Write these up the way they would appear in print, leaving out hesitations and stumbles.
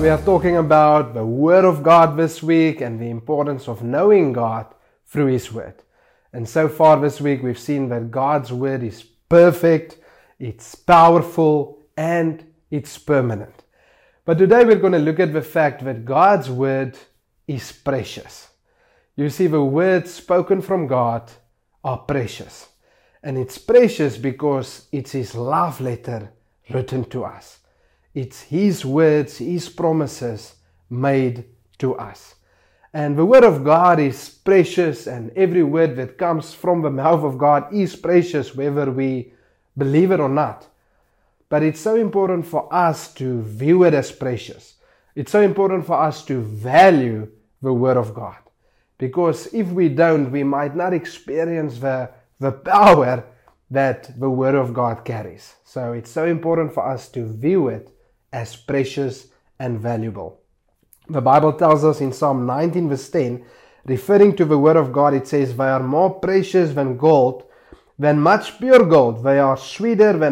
We are talking about the Word of God this week and the importance of knowing God through His Word. And so far this week we've seen that God's Word is perfect, it's powerful, and it's permanent. But today we're going to look at the fact that God's Word is precious. You see, the words spoken from God are precious. And it's precious because it's His love letter written to us. It's His words, His promises made to us. And the Word of God is precious, and every word that comes from the mouth of God is precious, whether we believe it or not. But it's so important for us to view it as precious. It's so important for us to value the Word of God. Because if we don't, we might not experience the power that the Word of God carries. So it's so important for us to view it as precious and valuable. The Bible tells us in Psalm 19 verse 10, referring to the Word of God, it says, "They are more precious than gold, than much pure gold. They are sweeter than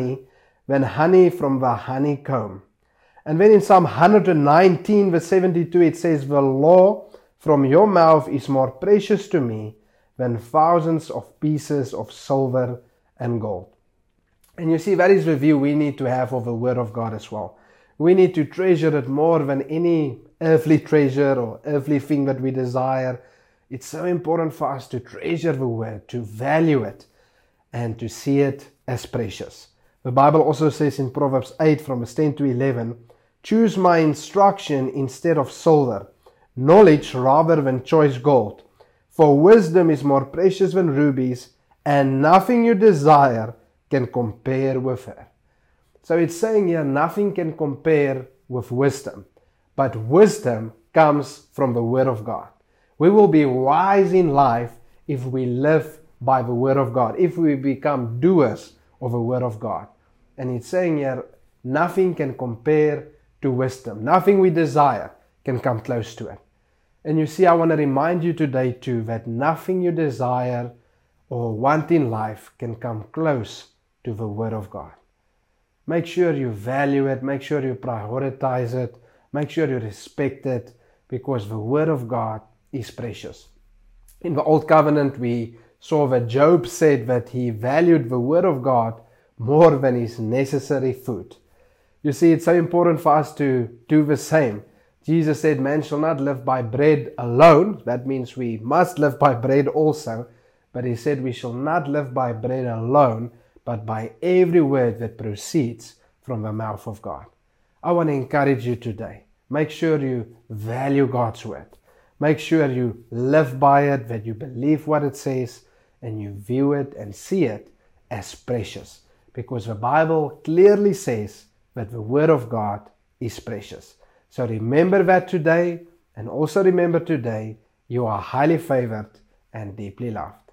honey from the honeycomb." And then in Psalm 119 verse 72, it says, "The law from your mouth is more precious to me than thousands of pieces of silver and gold." And you see, that is the view we need to have of the Word of God as well. We need to treasure it more than any earthly treasure or earthly thing that we desire. It's so important for us to treasure the Word, to value it, and to see it as precious. The Bible also says in Proverbs 8 from verse 10 to 11, "Choose my instruction instead of silver, knowledge rather than choice gold. For wisdom is more precious than rubies, and nothing you desire can compare with her." So it's saying here, nothing can compare with wisdom. But wisdom comes from the Word of God. We will be wise in life if we live by the Word of God, if we become doers of the Word of God. And it's saying here, nothing can compare to wisdom. Nothing we desire can come close to it. And you see, I want to remind you today too, that nothing you desire or want in life can come close to the Word of God. Make sure you value it, make sure you prioritize it, make sure you respect it, because the Word of God is precious. In the Old Covenant, we saw that Job said that he valued the Word of God more than his necessary food. You see, it's so important for us to do the same. Jesus said, "Man shall not live by bread alone." That means we must live by bread also. But He said we shall not live by bread alone, but by every word that proceeds from the mouth of God. I want to encourage you today. Make sure you value God's Word. Make sure you live by it, that you believe what it says, and you view it and see it as precious. Because the Bible clearly says that the Word of God is precious. So remember that today, and also remember today, you are highly favored and deeply loved.